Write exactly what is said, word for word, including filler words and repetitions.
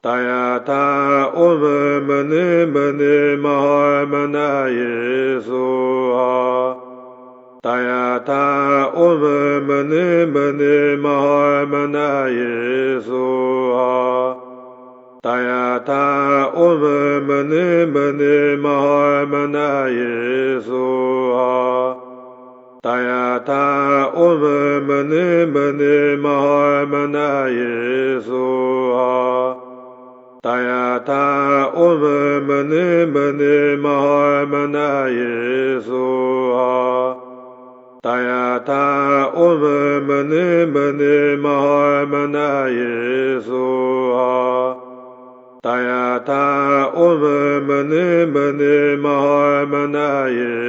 Tayata Om Mani Mani Mahamana Yesuha Tayata Om Mani Mani Mahamana Yesuha Tayata Om Mani Mani Mahamana Yesuha Tayata Om Mani Mani Mahamana Yesuha Tayata Om Mani Mani Mahamana Yesuha Tayata Om Mani Mani Mahamana Yesuha Tayata Om Mani Mani Mahamana Yesuha